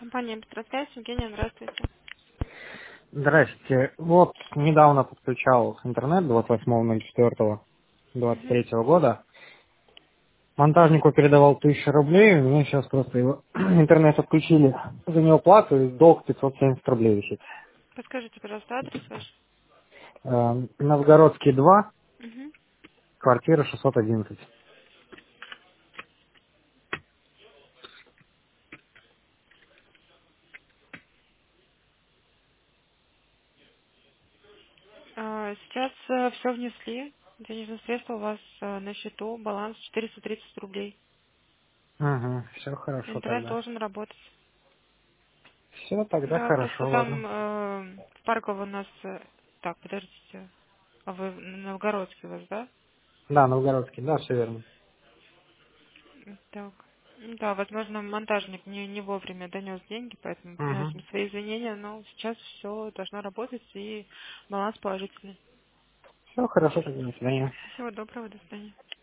Компания «Быстросвязь». Евгения, здравствуйте. Здрасте. Вот недавно подключал интернет 28.04.23 Мгм. года. Монтажнику передавал 1000 рублей, у меня сейчас просто его интернет отключили за него плату, и долг 570 рублей висит. Подскажите, пожалуйста, адрес ваш. Новгородский 2, Мгм. квартира 611. Сейчас все внесли. Денежные средства у вас на счету. Баланс 430 рублей. Угу, все хорошо Интернет тогда. должен работать. Все тогда Да, просто хорошо, там ладно. в Парково у нас... Так, подождите. А вы Новгородский у вас, да? Да, Новгородский, да, все верно. Так. Да, возможно, монтажник не вовремя донес деньги, поэтому Угу. приносим свои извинения, но сейчас все должно работать и баланс положительный. Все хорошо тогда, до свидания. Всего доброго, до свидания.